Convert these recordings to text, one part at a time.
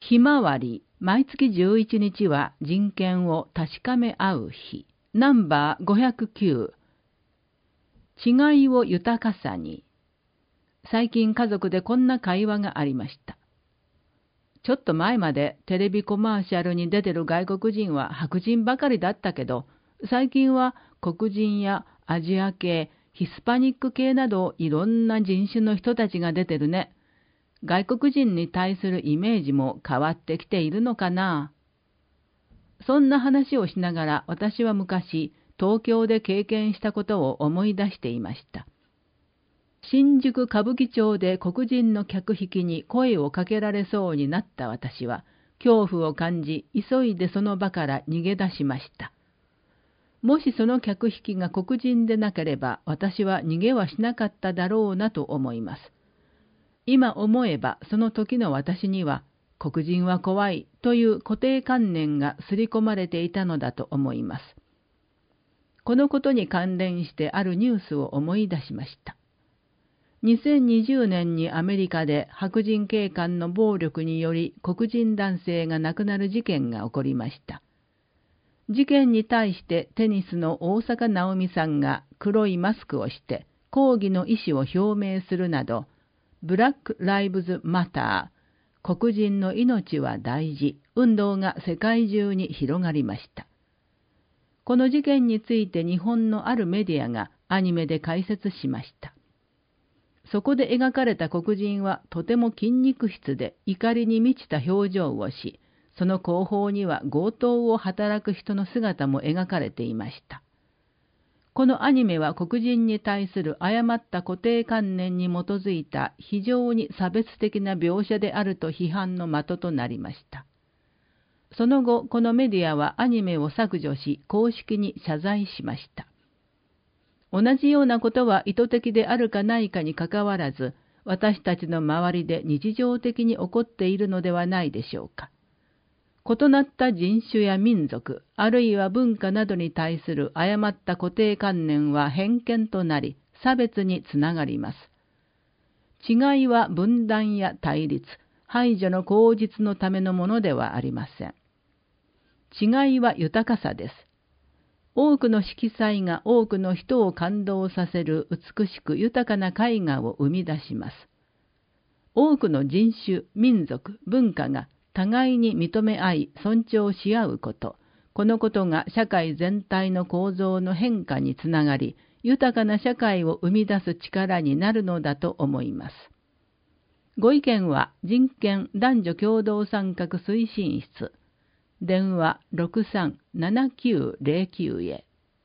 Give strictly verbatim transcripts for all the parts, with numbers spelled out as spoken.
ひまわり、毎月じゅういちにちは人権を確かめ合う日。ナンバーごひゃくきゅう。違いを豊かさに。最近家族でこんな会話がありました。ちょっと前までテレビコマーシャルに出てる外国人は白人ばかりだったけど、最近は黒人やアジア系、ヒスパニック系などいろんな人種の人たちが出てるね。外国人に対するイメージも変わってきているのかな。そんな話をしながら私は昔、東京で経験したことを思い出していました。新宿歌舞伎町で黒人の客引きに声をかけられそうになった私は、恐怖を感じ、急いでその場から逃げ出しました。もしその客引きが黒人でなければ、私は逃げはしなかっただろうなと思います。今思えばその時の私には黒人は怖いという固定観念が刷り込まれていたのだと思います。このことに関連してあるニュースを思い出しました。にせんにじゅうねんにアメリカで白人警官の暴力により黒人男性が亡くなる事件が起こりました。事件に対してテニスの大坂なおみさんが黒いマスクをして抗議の意思を表明するなど、ブラック・ライブズ・マター、黒人の命は大事、運動が世界中に広がりました。この事件について日本のあるメディアがアニメで解説しました。そこで描かれた黒人はとても筋肉質で怒りに満ちた表情をし、その後方には強盗を働く人の姿も描かれていました。このアニメは黒人に対する誤った固定観念に基づいた非常に差別的な描写であると批判の的となりました。その後、このメディアはアニメを削除し、公式に謝罪しました。同じようなことは意図的であるかないかにかかわらず、私たちの周りで日常的に起こっているのではないでしょうか。異なった人種や民族、あるいは文化などに対する誤った固定観念は偏見となり、差別につながります。違いは分断や対立、排除の口実のためのものではありません。違いは豊かさです。多くの色彩が多くの人を感動させる美しく豊かな絵画を生み出します。多くの人種、民族、文化が互いに認め合い尊重し合うこと、このことが社会全体の構造の変化につながり、豊かな社会を生み出す力になるのだと思います。ご意見は人権男女共同参画推進室、電話 ろくさんななきゅうゼロきゅう へ。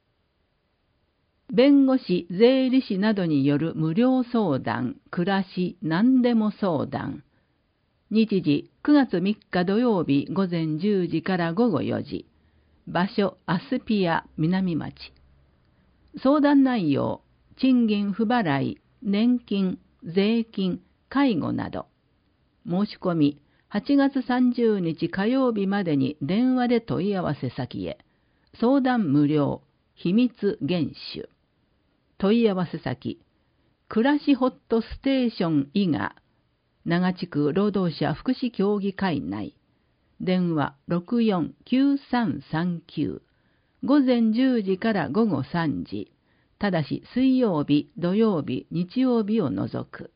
弁護士、税理士などによる無料相談、暮らし、何でも相談。日時くがつみっか土曜日午前じゅうじから午後よじ。場所アスピア南町。相談内容、賃金不払い、年金、税金、介護など。申し込み、はちがつさんじゅうにち火曜日までに電話で問い合わせ先へ。相談無料、秘密厳守。問い合わせ先、暮らしホットステーション伊賀、長地区労働者福祉協議会内。電話 ろくよんきゅうさんさんきゅう。午前じゅうじから午後さんじ。ただし水曜日、土曜日、日曜日を除く。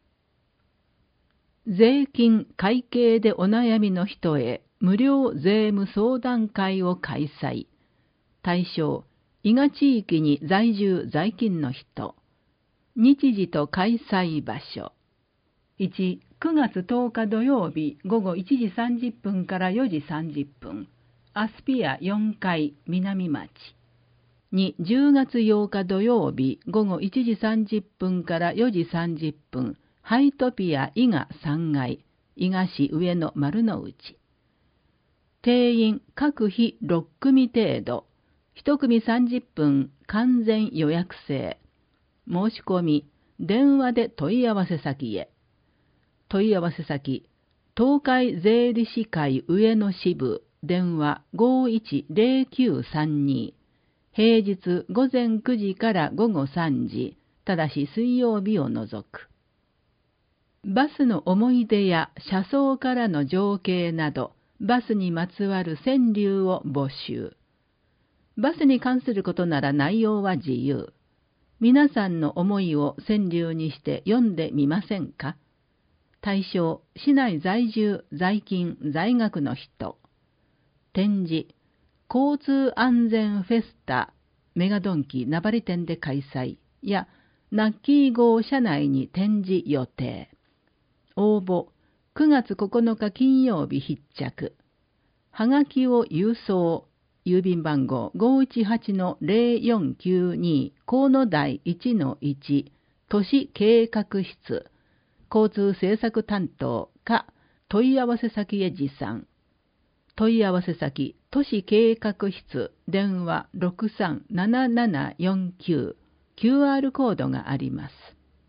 税金会計でお悩みの人へ無料税務相談会を開催。対象、伊賀地域に在住在勤の人。日時と開催場所。いち、くがつとおか土曜日午後いちじさんじゅっぷんからよじさんじゅっぷん。アスピアよんかい南町。に、じゅうがつようか土曜日午後いちじさんじゅっぷんからよじさんじゅっぷん。ハイトピア伊賀さんがい、伊賀市上野丸の内。定員各日ろっくみ程度。いち組さんじゅっぷん完全予約制。申し込み、電話で問い合わせ先へ。問い合わせ先、東海税理士会上野支部、電話 ごいちゼロきゅうさんに。平日午前くじから午後さんじ、ただし水曜日を除く。 バスの思い出や車窓からの情景など、バスにまつわる川柳を募集。バスに関することなら内容は自由。皆さんの思いを川柳にして読んでみませんか？対象、市内在住、在勤、在学の人。展示、交通安全フェスタ、メガドンキ名張店で開催や、ナッキー号車内に展示予定。応募、くがつここのか金曜日必着。はがきを郵送、郵便番号 ごーいちはちのぜろよんきゅうに 河野台 いちのいち 都市計画室、交通政策担当か問い合わせ先へ持参。問い合わせ先、都市計画室、電話 ろくさんななななよんきゅう、キューアール コードがあります。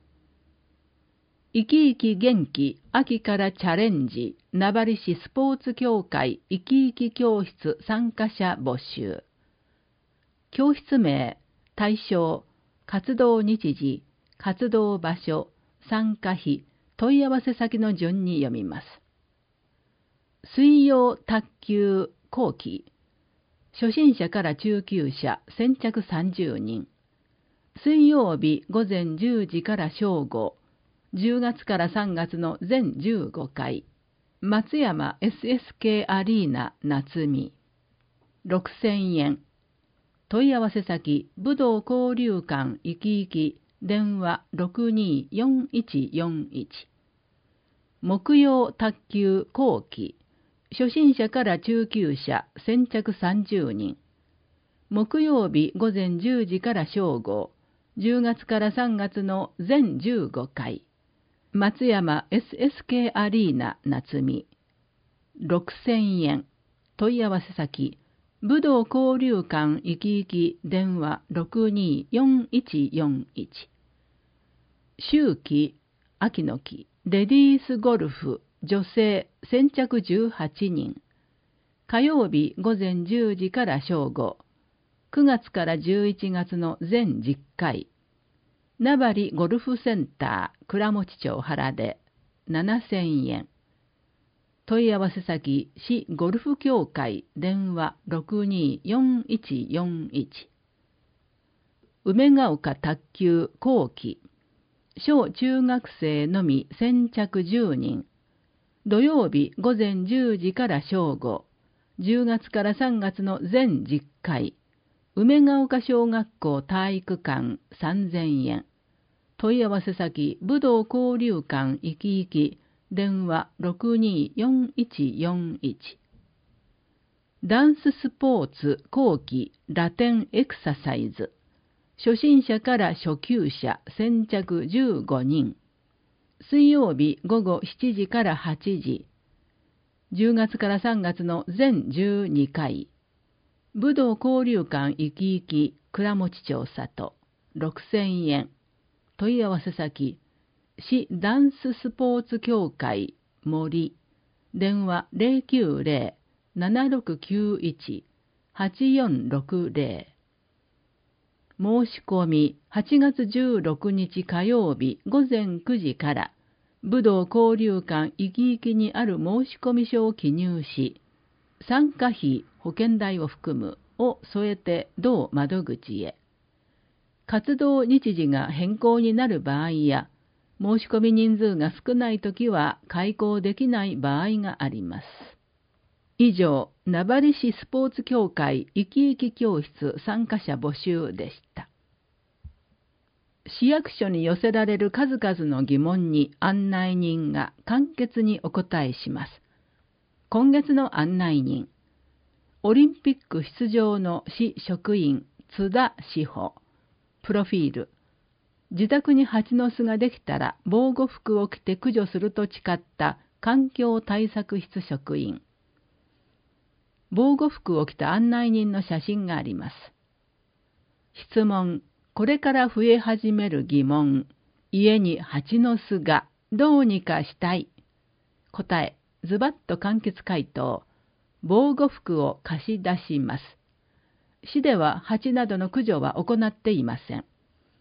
生き生き元気、秋からチャレンジ、名張市スポーツ協会生き生き教室参加者募集。教室名、対象、活動日時、活動場所、参加費、問い合わせ先の順に読みます。水曜卓球後期、初心者から中級者、先着さんじゅうにん。水曜日午前じゅうじから正午、じゅうがつからさんがつの全じゅうごかい、松山 エスエスケー アリーナ夏見、ろくせんえん。問い合わせ先、武道交流館いきいき、電話 ろくにーよんいちよんいち。木曜卓球後期、初心者から中級者、先着さんじゅうにん。木曜日午前じゅうじから正午、じゅうがつからさんがつの全じゅうごかい、松山 エスエスケー アリーナ夏見、ろくせんえん。問い合わせ先、武道交流館いきいき、電話 ろくにーよんいちよんいち。秋季、秋の季、レディースゴルフ、女性、先着じゅうはちにん。火曜日午前じゅうじから正午、くがつからじゅういちがつの全じゅっかい、名張ゴルフセンター倉持町原でななせんえん。問い合わせ先、市ゴルフ協会電話 ろくにーよんいちよんいち。梅ヶ丘卓球後期、小中学生のみ先着じゅうにん。土曜日午前じゅうじから正午、じゅうがつからさんがつの全じゅっかい、梅ヶ丘小学校体育館さんぜんえん。問い合わせ先、武道交流館いきいき、電話 ろくにーよんいちよんいち。ダンススポーツ後期ラテンエクササイズ、初心者から初級者、先着じゅうごにん。水曜日午後しちじからはちじ、じゅうがつからさんがつの全じゅうにかい、武道交流館いきいき倉持町里ろくせんえん。問い合わせ先、市ダンススポーツ協会森、電話 ゼロきゅうゼロ ななろくきゅういち はちよんろくゼロ。申し込みはちがつじゅうろくにち火曜日午前くじから、武道交流館いきいきにある申し込み書を記入し、参加費、保険代を含むを添えて同窓口へ。活動日時が変更になる場合や、申し込み人数が少ないときは開講できない場合があります。以上、名張市スポーツ協会いきいき教室参加者募集でした。市役所に寄せられる数々の疑問に案内人が簡潔にお答えします。今月の案内人、オリンピック出場の市職員津田志保。プロフィール、自宅に蜂の巣ができたら防護服を着て駆除すると誓った環境対策室職員。防護服を着た案内人の写真があります。質問、これから増え始める疑問、家に蜂の巣がどうにかしたい。答え、ズバッと簡潔回答、防護服を貸し出します。市では蜂などの駆除は行っていません。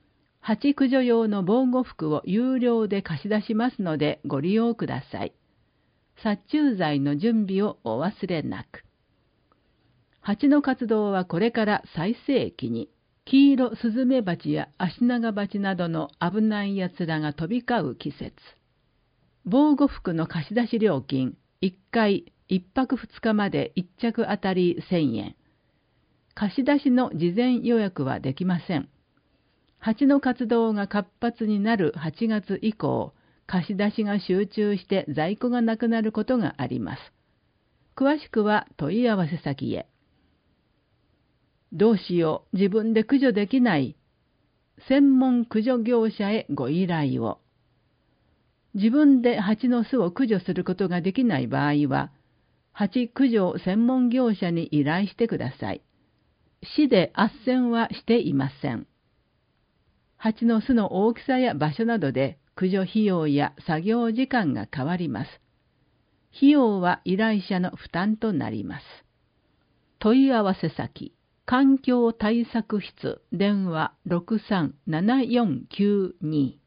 蜂駆除用の防護服を有料で貸し出しますのでご利用ください。殺虫剤の準備をお忘れなく。蜂の活動はこれから最盛期に、黄色スズメバチやアシナガバチなどの危ないやつらが飛び交う季節。防護服の貸し出し料金、いっかいいっぱくふつかまでいっ着あたりせんえん。貸し出しの事前予約はできません。蜂の活動が活発になるはちがつ以降、貸し出しが集中して在庫がなくなることがあります。詳しくは問い合わせ先へ。どうしよう、自分で駆除できない。専門駆除業者へご依頼を。自分で蜂の巣を駆除することができない場合は、蜂駆除専門業者に依頼してください。市で斡旋はしていません。蜂の巣の大きさや場所などで駆除費用や作業時間が変わります。費用は依頼者の負担となります。問い合わせ先、環境対策室、電話ろくさんななよんきゅうに。